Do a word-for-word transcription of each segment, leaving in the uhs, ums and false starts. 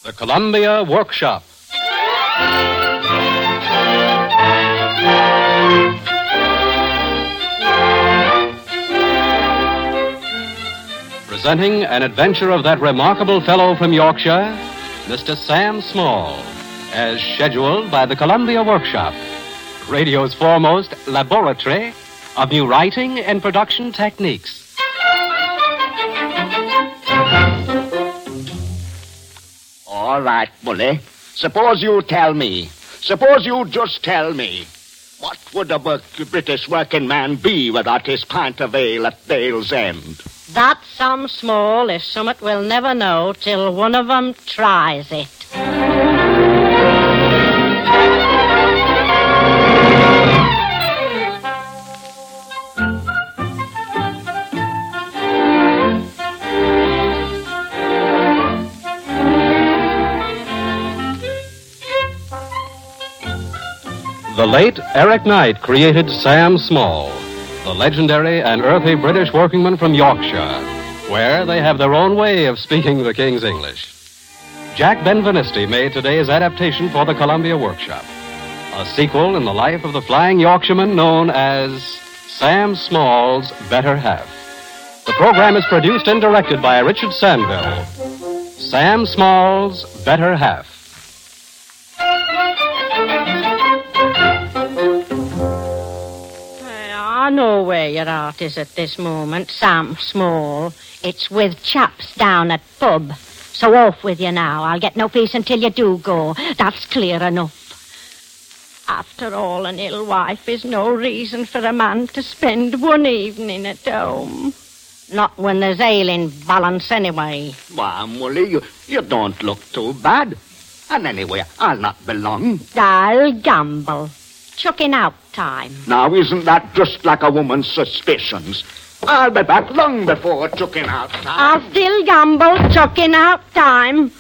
The Columbia Workshop. Presenting an adventure of that remarkable fellow from Yorkshire, Mister Sam Small, as scheduled by the Columbia Workshop, radio's foremost laboratory of new writing and production techniques. All right, Bully. Suppose you tell me. Suppose you just tell me. What would a British working man be without his pint of ale at Dale's End? That Sam Small is summat we'll never know till one of 'em tries it. The late Eric Knight created Sam Small, the legendary and earthy British workingman from Yorkshire, where they have their own way of speaking the King's English. Jack Benvenisti made today's adaptation for the Columbia Workshop, a sequel in the life of the flying Yorkshireman known as Sam Small's Better Half. The program is produced and directed by Richard Sandville. Sam Small's Better Half. I know where your heart is at this moment, Sam Small. It's with chaps down at pub. So off with you now. I'll get no peace until you do go. That's clear enough. After all, an ill wife is no reason for a man to spend one evening at home. Not when there's ale in balance anyway. Why, Mully, you, you don't look too bad. And anyway, I'll not be long. I'll gamble. Chucking out time. Now, isn't that just like a woman's suspicions? I'll be back long before chucking out time. I'll still gamble, chucking out time.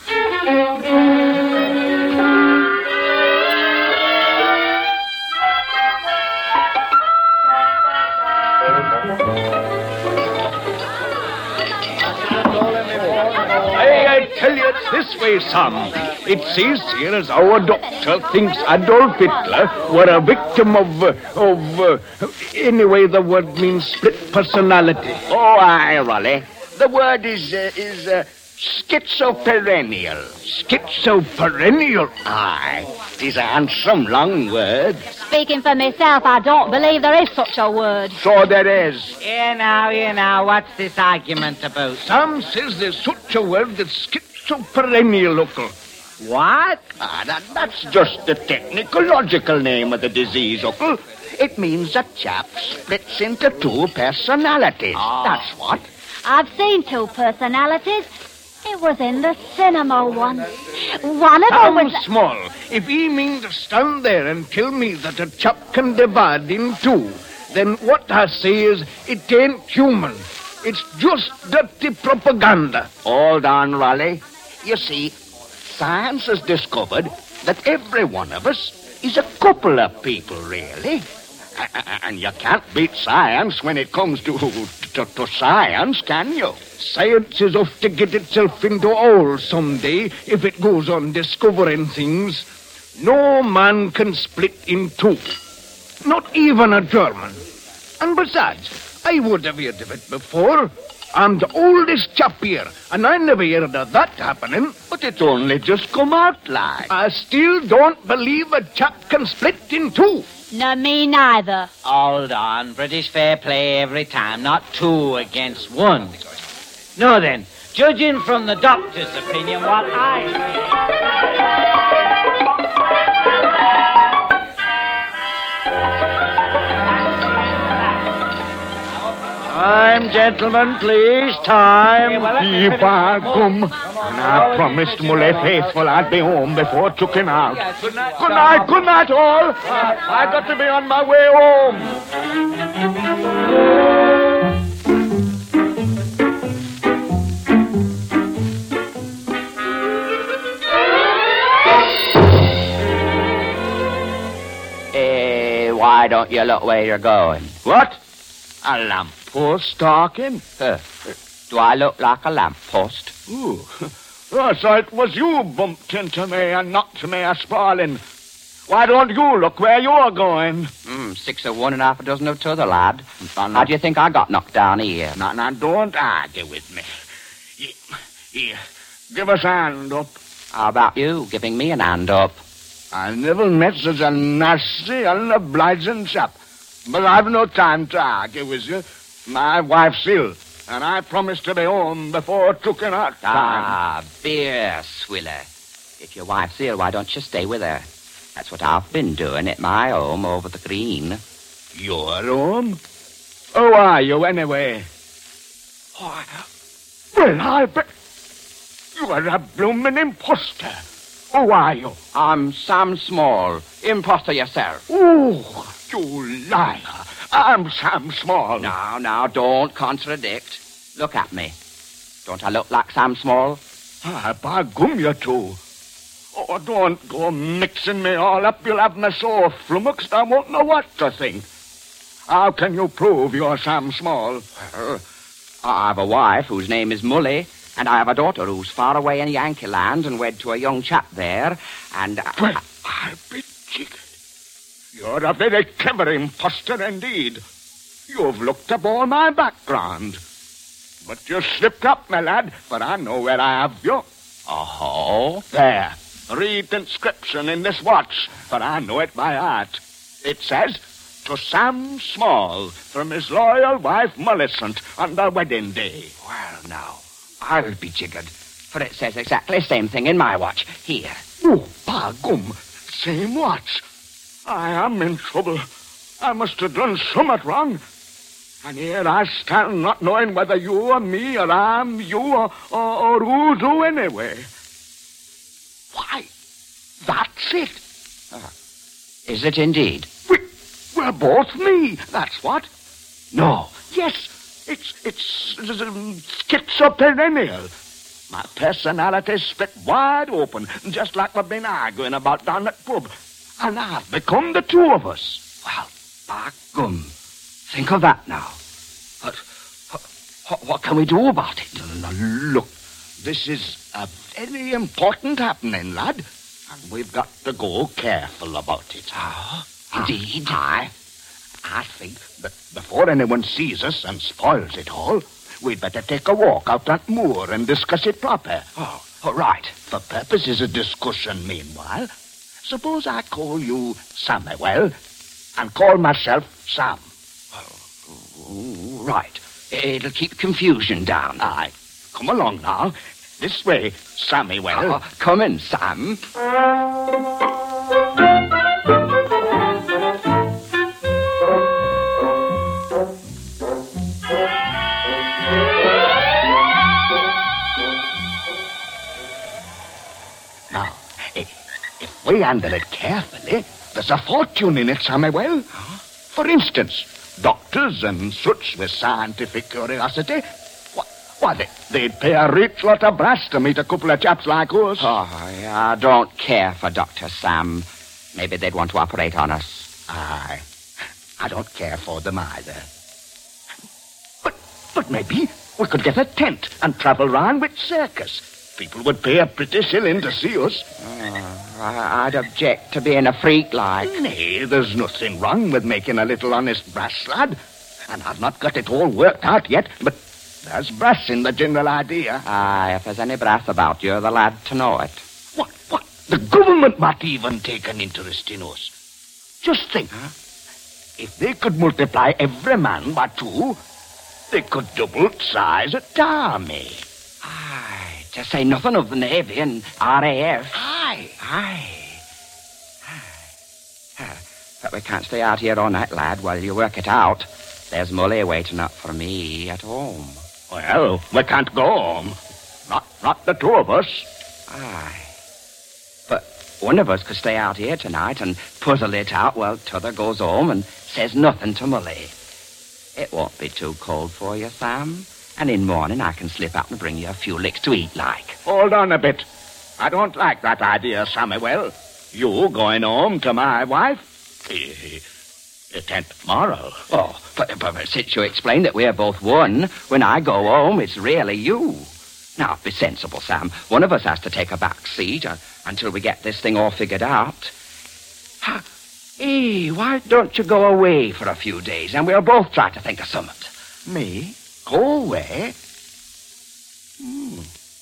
Hey, I tell you, it's this way, Sam. It says here as our doctor thinks Adolf Hitler were a victim of, uh, of, uh, anyway, the word means split personality. Oh, aye, Raleigh. The word is, uh, is, uh, schizoperennial. Schizoperennial? Aye, it is a handsome long word. Speaking for myself, I don't believe there is such a word. So there is. Here now, here now, what's this argument about? Sam says there's such a word as schizoperennial, uncle. What? Ah, that, that's just the technological name of the disease, uncle. It means a chap splits into two personalities. Oh. That's what. I've seen two personalities. It was in the cinema once. One of them Sam was... Small, if he means to stand there and tell me that a chap can divide in two, then what I say is it ain't human. It's just dirty propaganda. Hold on, Raleigh. You see, science has discovered that every one of us is a couple of people, really. And you can't beat science when it comes to, to, to science, can you? Science is off to get itself into a hole someday if it goes on discovering things. No man can split in two. Not even a German. And besides, I would have heard of it before. I'm the oldest chap here, and I never heard of that happening. But it's only just come out, like. I still don't believe a chap can split in two. No, me neither. Hold on, British fair play every time, not two against one. No then, judging from the doctor's opinion, what I Time, gentlemen, please, time. Keep on, come. And I promised Mully Faithful I'd be home before chucking out. Good night, good night, good night, all. I got to be on my way home. Eh, why don't you look where you're going? What? A lamppost talking? Uh, do I look like a lamppost? Ooh, Oh, so it was you bumped into me and knocked me a sprawling. Why don't you look where you're going? Mm, six of one and half a dozen of t'other, lad. How do you think I got knocked down here? Now, now, don't argue with me. Here, here, give us a hand up. How about you giving me an hand up? I never met such a nasty, unobliging chap. But I've no time to argue with you. My wife's ill, and I promised to be home before taking out time. Ah, beer swiller. If your wife's ill, why don't you stay with her? That's what I've been doing at my home over the green. Your home? Who are you, anyway? Oh, well, I bet you are a blooming imposter. Who are you? I'm Sam Small, imposter yourself. Oh, you liar. I'm Sam Small. Now, now, don't contradict. Look at me. Don't I look like Sam Small? Ah, by gum, you two. Oh, don't go mixing me all up. You'll have me so flummoxed I won't know what to think. How can you prove you're Sam Small? Well, I have a wife whose name is Mully, and I have a daughter who's far away in Yankee land and wed to a young chap there, and... I... Well, I'll be jiggered. You're a very clever imposter indeed. You've looked up all my background. But you slipped up, my lad, for I know where I have you. Oh? There. Read the inscription in this watch, for I know it by heart. It says, to Sam Small, from his loyal wife Millicent, on their wedding day. Well, now, I'll be jiggered, for it says exactly the same thing in my watch. Here. Oh, by gum, same watch. I am in trouble. I must have done somewhat wrong. And here I stand not knowing whether you are me or I'm you or, or, or who's who anyway. Why, that's it. Uh, is it indeed? We, we're both me, that's what. No, yes, it's, it's um, schizophrenia. My personality's split wide open, just like we've been arguing about down at pub. And I've become the two of us. Well, by gum, think of that now. But what, what can we do about it? Now, look, this is a very important happening, lad. And we've got to go careful about it. Oh, indeed? Aye. I think that before anyone sees us and spoils it all, we'd better take a walk out that moor and discuss it proper. Oh, all right. For purposes of discussion, meanwhile, suppose I call you Samuel and call myself Sam. Oh, right. It'll keep confusion down. Aye. Come along now. This way, Samuel. Oh, come in, Sam. Now, if we handle it carefully, there's a fortune in it, Samuel. Huh? For instance, doctors and such with scientific curiosity, why, why they, they'd pay a rich lot of brass to meet a couple of chaps like us. Oh, I don't care for Doctor Sam. Maybe they'd want to operate on us. Aye. I don't care for them either. But, but maybe we could get a tent and travel round with circus. People would pay a pretty shilling to see us. Oh, I'd object to being a freak like. Nay, there's nothing wrong with making a little honest brass, lad. And I've not got it all worked out yet, but there's brass in the general idea. Aye, if there's any brass about, you're the lad to know it. What, what? The government might even take an interest in us. Just think, huh? If they could multiply every man by two, they could double the size of the army. Aye, to say nothing of the Navy and R A F. Aye. Aye. Aye. But we can't stay out here all night, lad, while you work it out. There's Mully waiting up for me at home. Well, we can't go home. Not, not the two of us. Aye. But one of us could stay out here tonight and puzzle it out while t'other goes home and says nothing to Mully. It won't be too cold for you, Sam. And in morning I can slip out and bring you a few licks to eat like. Hold on a bit. I don't like that idea, Samuel. You going home to my wife? It ain't moral. Oh, but, but, but since you explained that we're both one, when I go home, it's really you. Now, be sensible, Sam. One of us has to take a back seat uh, until we get this thing all figured out. Ha, hey, why don't you go away for a few days and we'll both try to think of something? Me? Go away? Hmm.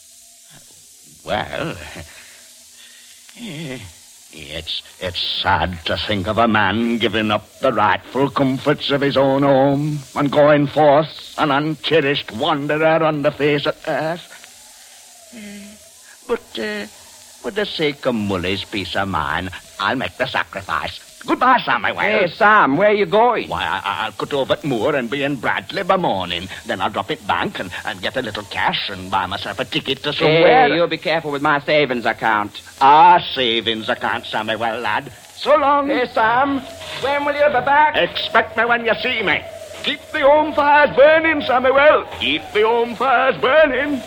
Well, eh, it's, it's sad to think of a man giving up the rightful comforts of his own home and going forth an uncherished wanderer on the face of earth. Eh, but uh, for the sake of Mully's peace of mind, I'll make the sacrifice. Goodbye, Samuel. Hey, Sam, where are you going? Why, I, I'll cut over at Moore and be in Bradley by morning. Then I'll drop it bank and, and get a little cash and buy myself a ticket to somewhere. Hey, you'll be careful with my savings account. Our savings account, Samuel, lad. So long. Hey, Sam, when will you be back? Expect me when you see me. Keep the home fires burning, Samuel. Keep the home fires burning.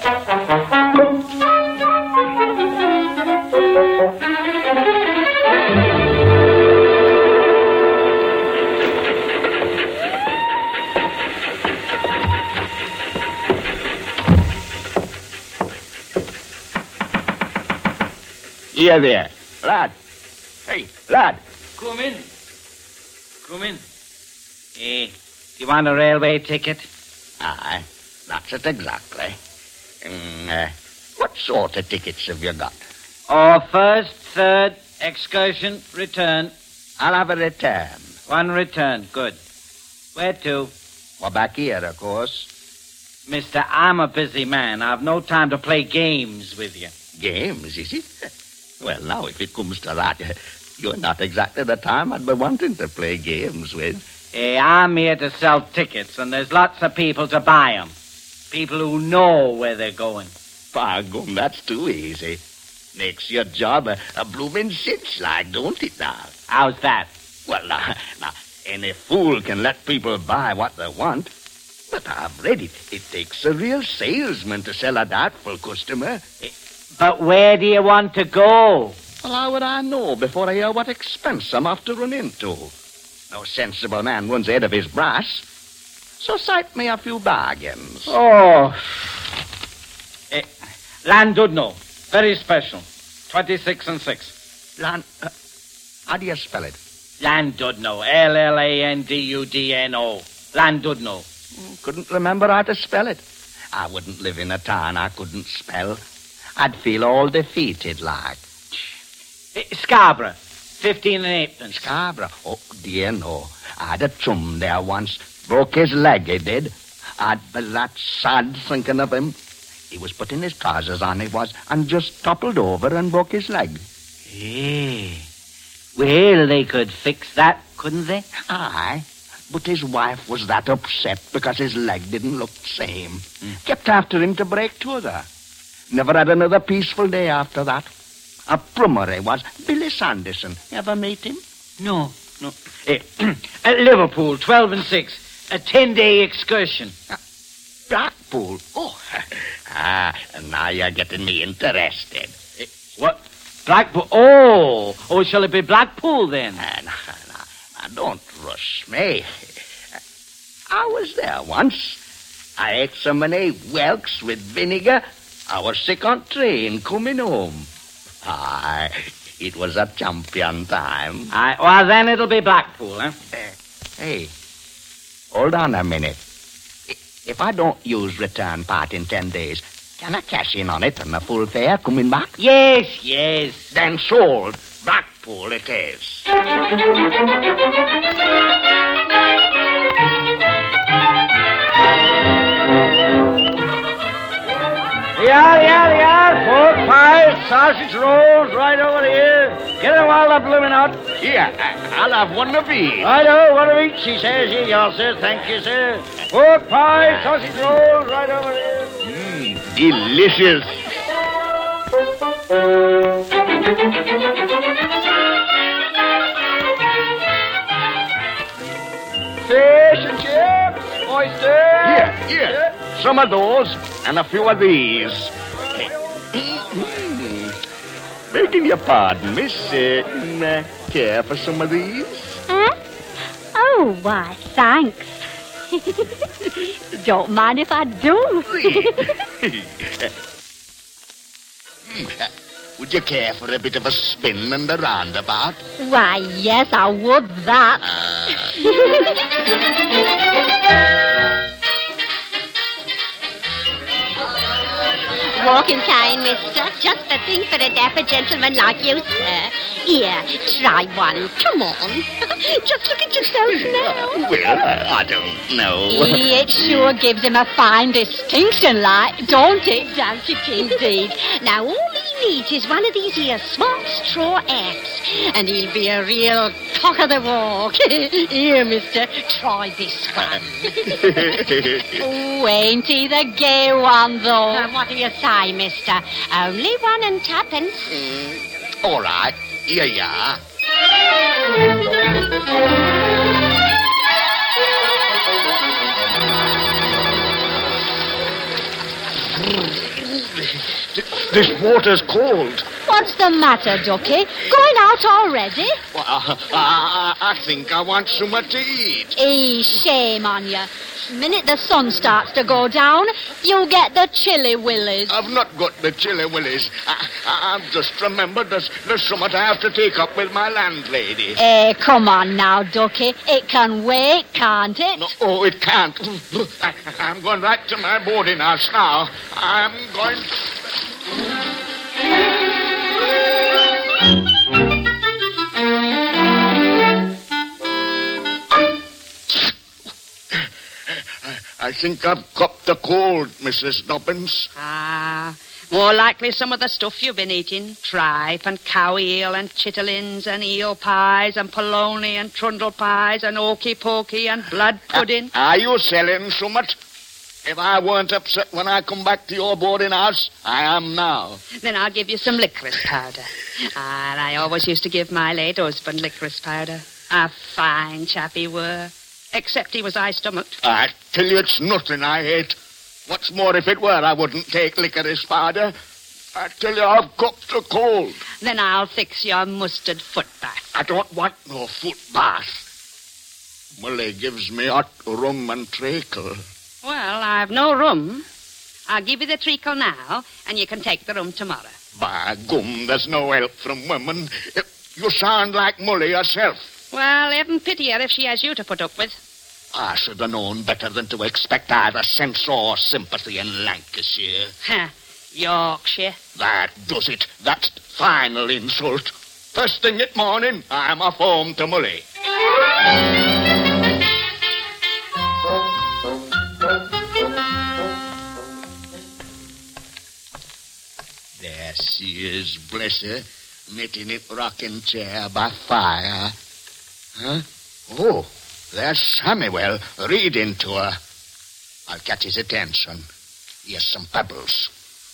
Here there, lad. Hey, lad. Come in. Come in. Eh, do you want a railway ticket? Aye, that's it exactly. Mm, uh, what sort of tickets have you got? Oh, first, third, excursion, return. I'll have a return. One return, good. Where to? Well, back here, of course. Mister, I'm a busy man. I've no time to play games with you. Games, is it? Well, now, if it comes to that, you're not exactly the time I'd be wanting to play games with. Eh, I'm here to sell tickets, and there's lots of people to buy 'em. People who know where they're going. By gum, that's too easy. Makes your job a, a blooming cinch, like, don't it, now? How's that? Well, now, now, any fool can let people buy what they want. But I've read it. It takes a real salesman to sell a doubtful customer. But where do you want to go? Well, how would I know before I hear what expense I'm off to run into? No sensible man runs ahead of his brass. So cite me a few bargains. Oh. Eh, Landudno. Very special. twenty-six and six. Land... Uh, how do you spell it? Landudno. L L A N D U D N O. Landudno. Couldn't remember how to spell it. I wouldn't live in a town I couldn't spell. I'd feel all defeated like. Eh, Scarborough. Fifteen and eightpence. Scarborough? Oh, dear, no. I had a chum there once. Broke his leg, he did. I'd be that sad thinking of him. He was putting his trousers on, he was, and just toppled over and broke his leg. Eh. Well, they could fix that, couldn't they? Aye. But his wife was that upset because his leg didn't look the same. Mm. Kept after him to break to her. Never had another peaceful day after that. A plumber he was, Billy Sanderson. Ever meet him? No, no. Eh, at Liverpool, twelve and six. A ten-day excursion. Uh, Blackpool? Oh, ah, now you're getting me interested. Eh, what? Blackpool? Oh, oh, shall it be Blackpool then? Uh, no, no, no, don't rush me. I was there once. I ate so many whelks with vinegar, I was sick on train coming home. Aye, it was a champion time. Aye, well, then it'll be Blackpool, eh? Uh, hey, hold on a minute. If I don't use return part in ten days, can I cash in on it and a full fare coming back? Yes, yes. Then sold. Blackpool it is. Yeah, yeah, yeah. Pork pies, sausage rolls, right over here. Get them while they're blooming out. Here, I'll have one of these. I know, one of each, he says. Here you are, sir. Thank you, sir. Pork pies, sausage rolls, right over here. Mmm, delicious. Fish and chips, oysters. Here, here. Some of those and a few of these. Begging your pardon, miss. Uh, uh, care for some of these? Huh? Oh, why, thanks. Don't mind if I do. Would you care for a bit of a spin and a roundabout? Why, yes, I would that. Walking kind, mister. Just the thing for a dapper gentleman like you, sir. Here, try one. Come on. Just look at yourself now. Well, I, I don't know. It sure gives him a fine distinction, like, don't it? Does it indeed? Now, all he needs is one of these here small straw hats, and he'll be a real cock of the walk. Here, mister, try this one. Oh, ain't he the gay one, though? Uh, what do you say, mister? Only one and twopence. Mm, all right. Here you are. This water's cold. What's the matter, Ducky? Going out already? Well, I, I, I think I want something to eat. Eh, shame on you. Minute the sun starts to go down, you get the chilly willies. I've not got the chilly willies. I, I, I've just remembered there's, there's something I have to take up with my landlady. Eh, come on now, Ducky. It can wait, can't it? No, oh, it can't. I, I'm going right to my boarding house now. I'm going... I think I've copped the cold, Missus Dobbins. Ah, more likely some of the stuff you've been eating. Tripe and cow eel and chitterlings and eel pies and polony and trundle pies and okey pokey and blood pudding. Uh, are you selling something? If I weren't upset when I come back to your boarding house, I am now. Then I'll give you some licorice powder. And I always used to give my late husband licorice powder. A fine chap he were. Except he was high-stomached. I tell you, it's nothing I hate. What's more, if it were, I wouldn't take licorice powder. I tell you, I've got the cold. Then I'll fix your mustard foot bath. I don't want no foot bath. Mully gives me hot rum and treacle. Well, I've no rum. I'll give you the treacle now, and you can take the rum tomorrow. By gum, there's no help from women. You sound like Mully yourself. Well, heaven pity her if she has you to put up with. I should have known better than to expect either sense or sympathy in Lancashire. Huh. Yorkshire. That does it. That's final insult. First thing at morning, I'm off home to Mully. There she is, bless her, knitting it rocking chair by fire. Huh? Oh, there's Samuel reading to her. I'll catch his attention. Here's some pebbles.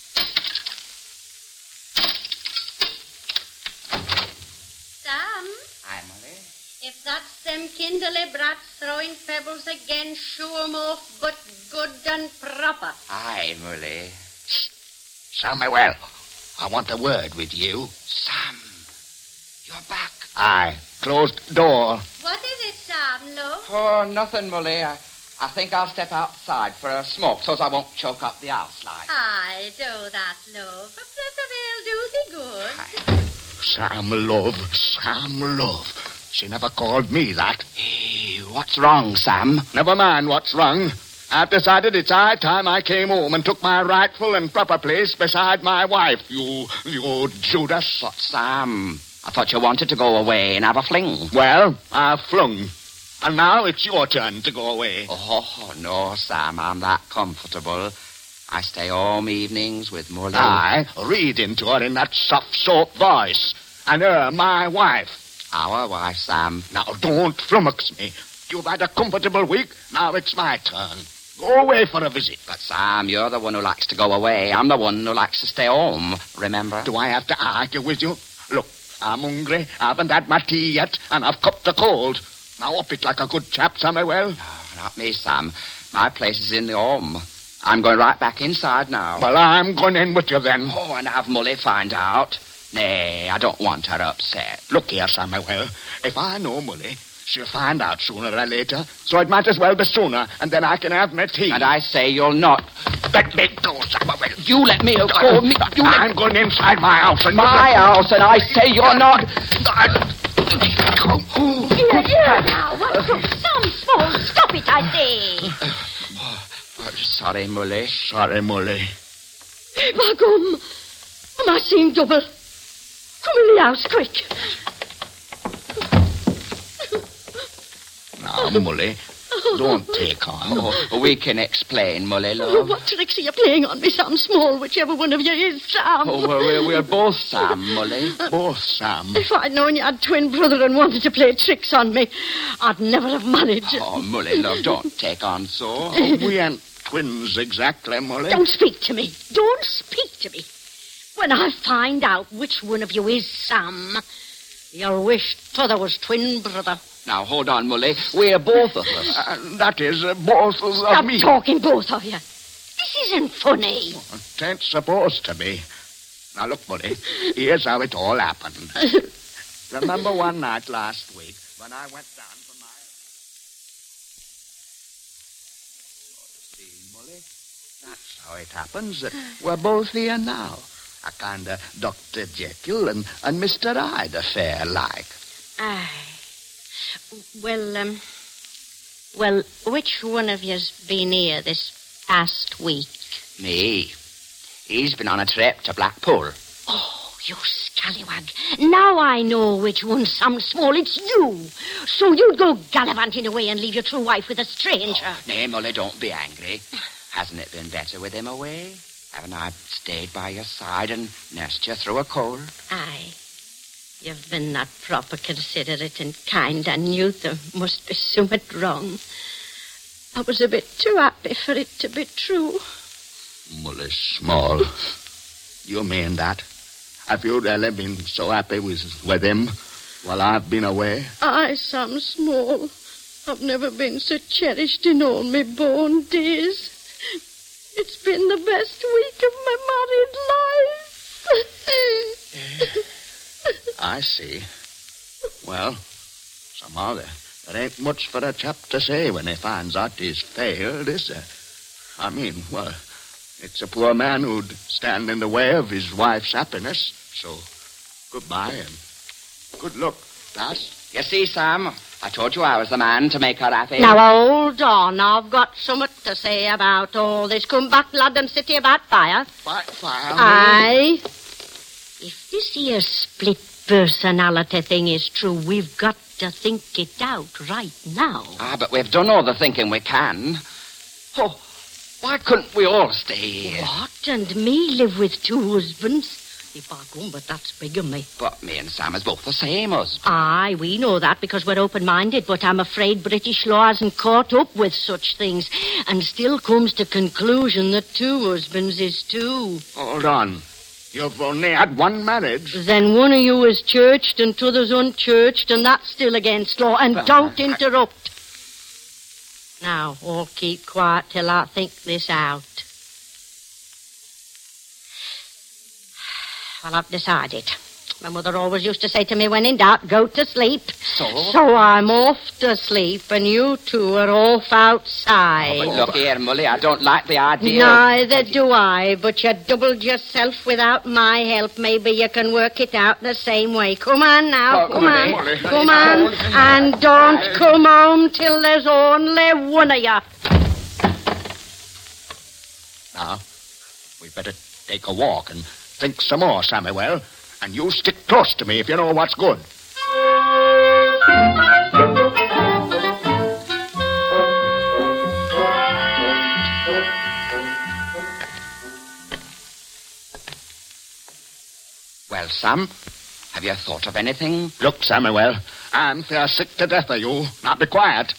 Sam? Hi, Molly. If that's them kindly brats throwing pebbles again, shoo 'em off, but good and proper. Hi, Molly. Samuel, I want a word with you. Sam, you're back. Aye, closed door. What is it, Sam, love? Oh, nothing, Molly. I, I think I'll step outside for a smoke so as I won't choke up the house light. I do that, love. A breath of air do thee good. Sam Love, Sam Love. She never called me that. Hey, what's wrong, Sam? Never mind what's wrong. I've decided it's high time I came home and took my rightful and proper place beside my wife, you, you Judas. But, Sam, I thought you wanted to go away and have a fling. Well, I've flung. And now it's your turn to go away. Oh, no, Sam, I'm that comfortable. I stay home evenings with Molly. I reading to her in that soft soap voice. And her, my wife. Our wife, Sam. Now, don't flummox me. You've had a comfortable week. Now it's my turn. Go away for a visit. But, Sam, you're the one who likes to go away. I'm the one who likes to stay home, remember? Do I have to argue with you? Look, I'm hungry. I haven't had my tea yet, and I've cupped the cold. Now up it like a good chap, Samuel. No, not me, Sam. My place is in the home. I'm going right back inside now. Well, I'm going in with you then. Oh, and have Molly find out. Nay, I don't want her upset. Look here, Samuel. If I know Molly, She'll find out sooner or later, so it might as well be sooner, and then I can have my tea. And I say you'll not. Let me go, Samuel. You let me go. Me, you let I'm going inside my house. And my house, and I say you're not. Here, here now. What's up? Sam Small, stop it, I say. Oh, sorry, Mully. Sorry, Mully. Bagum, am I seeing double? Come in the house, quick. Now, Mully, don't take on. Oh, we can explain, Mully, Oh, love. what tricks are you playing on me, Sam Small, whichever one of you is, Sam? Oh, well, we're, we're both Sam, Mully. Both, Sam. If I'd known you had twin brother and wanted to play tricks on me, I'd never have managed. Oh, Mully, love, don't take on so. Oh, we ain't twins exactly, Mully. Don't speak to me. Don't speak to me. When I find out which one of you is Sam, you'll wish t'other was twin brother. Now, hold on, Mully. We're both of us. Uh, that is, uh, both of Stop me. talking, both of you. This isn't funny. It ain't supposed to be. Now, look, Mully, here's how it all happened. Remember one night last week when I went down for my... So, you see, Mully, that's how it happens that we're both here now. A kind of Doctor Jekyll and, and Mister Hyde affair like. Aye. Well, um... Well, which one of you's been here this past week? Me. He's been on a trip to Blackpool. Oh, you scallywag. Now I know which one's Sam Small. It's you. So you'd go gallivanting away and leave your true wife with a stranger. Oh, nay, Mully, don't be angry. Hasn't it been better with him away? Haven't I stayed by your side and nursed you through a cold? Aye. You've been that proper considerate and kind. I knew there must be something wrong. I was a bit too happy for it to be true. Mully Small, you mean that? Have you really been so happy with, with him while I've been away? Aye, Sam Small. I've never been so cherished in all my born days. It's been the best week of my married life. I see. Well, somehow there, there ain't much for a chap to say when he finds out he's failed, is there? I mean, well, it's a poor man who'd stand in the way of his wife's happiness. So, goodbye and good luck, lass. You see, Sam, I told you I was the man to make her happy. Now, hold on. I've got something to say about all this. Come back, lad, and sit here by fire. By fire? Aye. If this here split personality thing is true, we've got to think it out right now. Ah, but we've done all the thinking we can. Oh, why couldn't we all stay here? What? And me live with two husbands? If I come, but that's bigamy. But me and Sam is both the same husband. Aye, we know that because we're open-minded, but I'm afraid British law hasn't caught up with such things and still comes to conclusion that two husbands is two. Hold on. You've only had one marriage. Then one of you is churched and t'other's unchurched, and that's still against law. And But don't I- interrupt. Now, all keep quiet till I think this out. Well, I've decided. My mother always used to say to me, when in doubt, go to sleep. So? So I'm off to sleep, and you two are off outside. But look here, Mully, I don't like the idea. Neither do I, but you doubled yourself without my help. Maybe you can work it out the same way. Come on now, Oh, come Molly, on. Molly. Come on, and don't come home till there's only one of you. Now, we'd better take a walk and think some more, Samuel. And you stick close to me if you know what's good. Well, Sam, have you thought of anything? Look, Samuel, I'm fair sick to death of you. Now be quiet.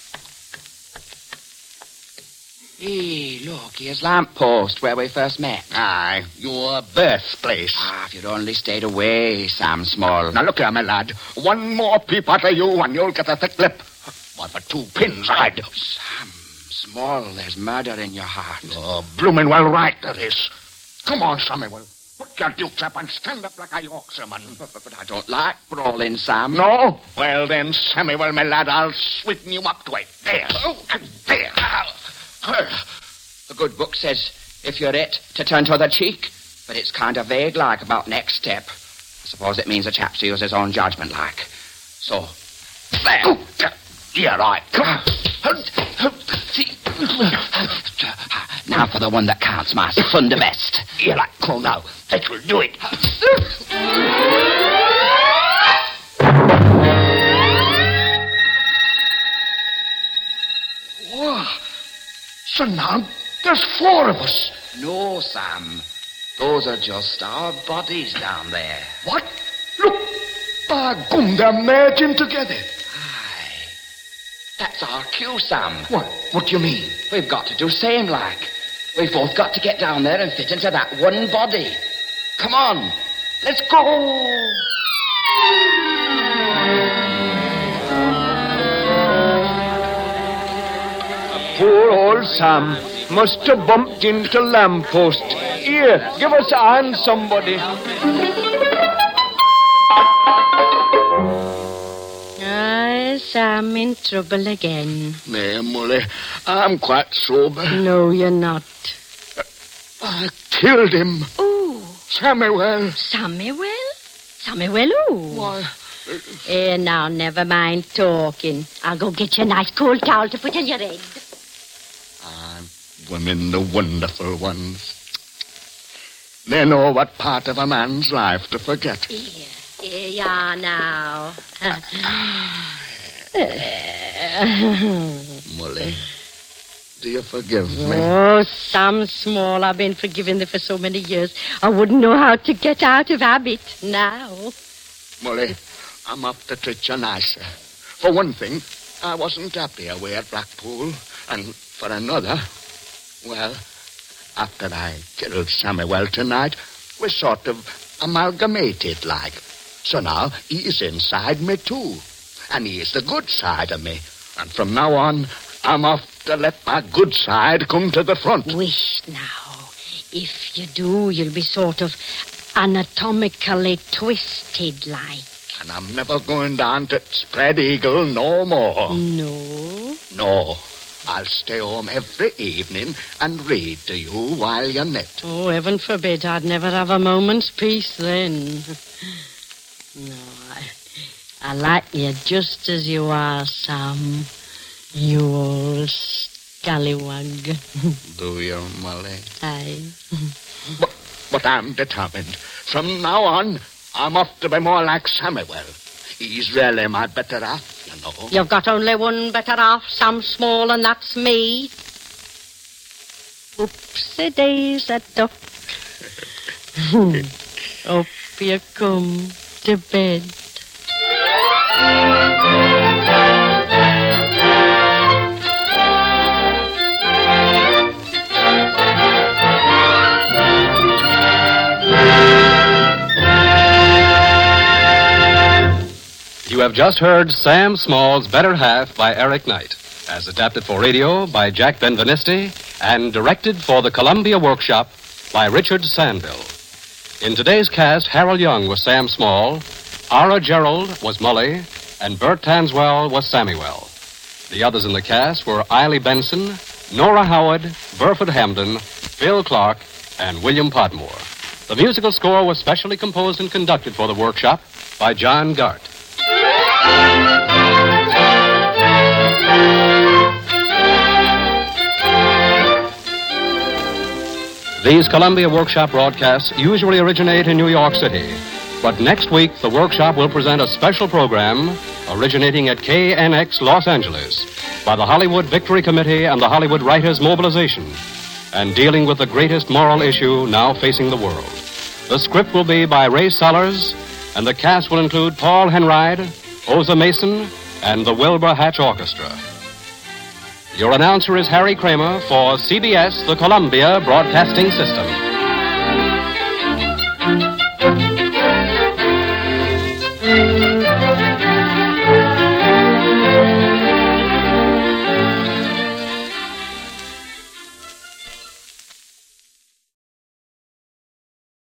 Hey, look, here's lamppost where we first met. Aye, your birthplace. Ah, if you'd only stayed away, Sam Small. Now look here, my lad. One more peep out of you and you'll get a thick lip. Why, for two pins, I'd... Sam Small, there's murder in your heart. You're blooming well right there is. Come on, Samuel. Put your dukes up and stand up like a Yorkshireman. But, but, but I don't like brawling, Sam. No? Well, then, Samuel, my lad, I'll sweeten you up to it. There. Oh, and there. The good book says, if you're it, to turn to the cheek. But it's kind of vague, like, about next step. I suppose it means a chap's to use his own judgment, like. So, there. Oh, yeah, right. Come. Now for the one that counts, master. Thunder best. Yeah, right. Cool, now. That will do it. Whoa. So now there's four of us. No, Sam. Those are just our bodies down there. What? Look. By gum, they're merging together. Aye. That's our cue, Sam. What? What do you mean? We've got to do same like. We've both got to get down there and fit into that one body. Come on. Let's go. Poor old Sam must have bumped into lamppost. Here, give us a hand, somebody. Ah, Sam in trouble again. Nay, Molly, I'm quite sober. No, you're not. I killed him. Oh, Samuel. Samuel? Samuel who? Why? Eh, now, never mind talking. I'll go get you a nice cold towel to put in your head. Ah, women, the wonderful ones. They know what part of a man's life to forget. Here, here you are now. Molly, do you forgive me? Oh, Sam Small, I've been forgiving thee for so many years. I wouldn't know how to get out of habit now. Molly, I'm off to treat you nicer. For one thing, I wasn't happy away at Blackpool. And for another, well, after I killed Samuel tonight, we sort of amalgamated like. So now he's inside me too. And he's the good side of me. And from now on, I'm off to let my good side come to the front. Wish now. If you do, you'll be sort of anatomically twisted like. And I'm never going down to Spread Eagle no more. No? No. I'll stay home every evening and read to you while you knit. Oh, heaven forbid. I'd never have a moment's peace then. No, I, I like you just as you are, Sam. You old scallywag. Do you, Molly? Aye. But, but I'm determined. From now on, I'm off to be more like Samuel. He's really my better half, you know. You've got only one better half, Sam Small, and that's me. Oopsie days, a duck. Up you come to bed. You have just heard Sam Small's Better Half by Eric Knight, as adapted for radio by Jack Benvenisti and directed for the Columbia Workshop by Richard Sandville. In today's cast, Harold Young was Sam Small, Ara Gerald was Molly, and Bert Tanswell was Samuel. The others in the cast were Eiley Benson, Nora Howard, Burford Hamden, Phil Clark, and William Podmore. The musical score was specially composed and conducted for the workshop by John Gart. These Columbia Workshop broadcasts usually originate in New York City. But next week, the Workshop will present a special program originating at K N X Los Angeles by the Hollywood Victory Committee and the Hollywood Writers Mobilization, and dealing with the greatest moral issue now facing the world. The script will be by Ray Sellers, and the cast will include Paul Henride, Oza Mason, and the Wilbur Hatch Orchestra. Your announcer is Harry Kramer for C B S, the Columbia Broadcasting System.